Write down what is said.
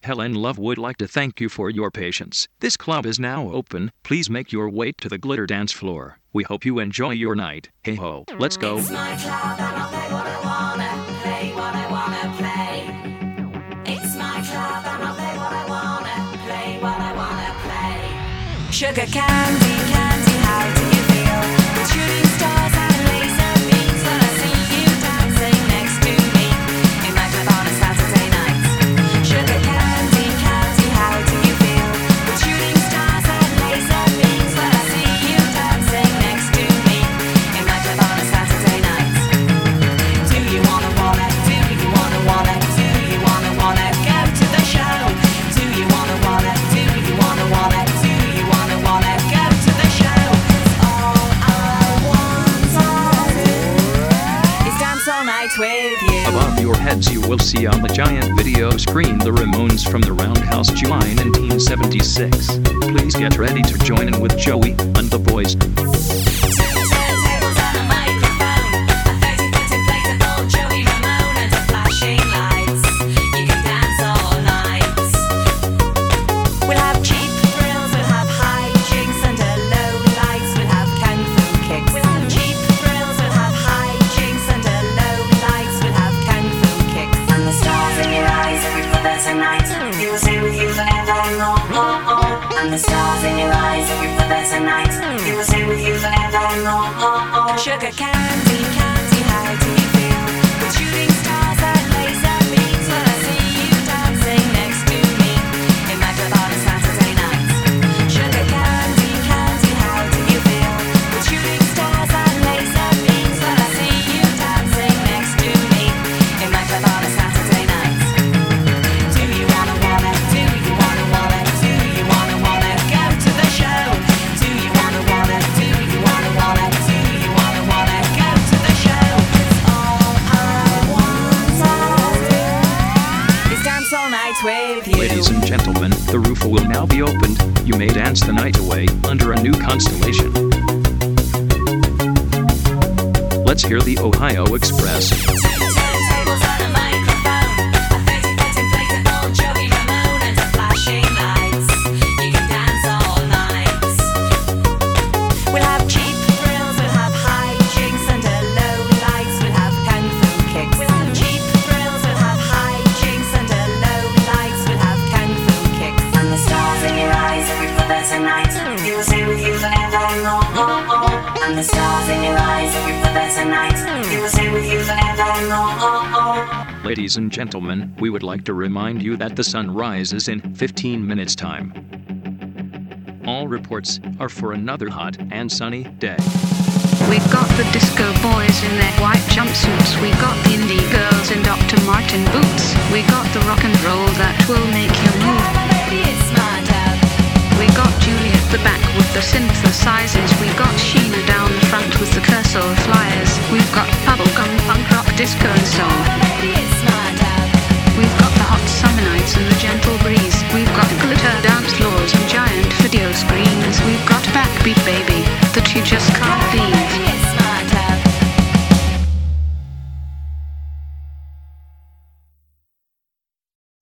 Helen Love would like to thank you for your patience. This club is now open. Please make your way to the glitter dance floor. We hope you enjoy your night. Hey ho, let's go. It's my club and I'll play what I wanna, play what I wanna play. It's my club and I'll play what I wanna, play what I wanna play. Sugar candy, candy, how do you feel? With shooting stars and laser beams when I see you dancing next to me in my club on a Saturday night. Sugar candy, candy, how do you feel? With shooting stars and laser beams when I see you dancing next to me in my club on a Saturday night. Do you wanna, do you wanna, do you wanna go to the show? Do you wanna, do you wanna, do you wanna go to the show? All I want to do is dance all night with you. Above your heads you will see on the giant video screen the Ramones from the Roundhouse July 1976. Please get ready to join in with Joey and the boys. Turntables and a microphone, a 30-foot inflatable Joey Ramone and a flashing lights. You can dance all night. We'll have cheap thrills, we'll have high jinks under low lights. We'll have kung fu kicks. We'll have cheap thrills, we'll have high jinks under low lights. We'll have kung fu kicks. And the stars in your eyes every brother tonight. You will stay with you forever, and the stars in your eyes every brother tonight. You will stay with you forever, Sugar candy, candy, how do you feel? With shooting stars and laser beams when I see you dancing next to me in my club on a Saturday night. Sugar candy, candy, how do you feel? With shooting stars and laser beams when I see you dancing next to me in my club on a Saturday night. Do you wanna, do you wanna, do you wanna go to the show? Do you wanna, do you wanna, do you wanna go to the show? All I want to do is dance all night with you. Ladies and gentlemen, the roof will now be opened. You may dance the night away under a new constellation. Let's hear the Ohio Express. Turntables and a microphone, a 30-foot inflatable Joey Ramone and a flashing lights. You can dance all night. We'll have cheap thrills, we'll have high jinks under low lights. We'll have kung fu kicks. We'll have cheap thrills, we'll have high jinks under low lights. We'll have kung fu kicks. And the stars in your eyes every brother tonight. You will stay with you forever, and the stars in your eyes every brother tonight. You will stay with you forever, Ladies and gentlemen, we would like to remind you that the sun rises in 15 minutes time. All reports are for another hot and sunny day. We've got the disco boys in their white jumpsuits. We got the indie girls in Dr. Martin boots. We got the rock and roll that will make you move. Baby, it's my dad. We got Julie at the back with the synthesizers. We got Sheila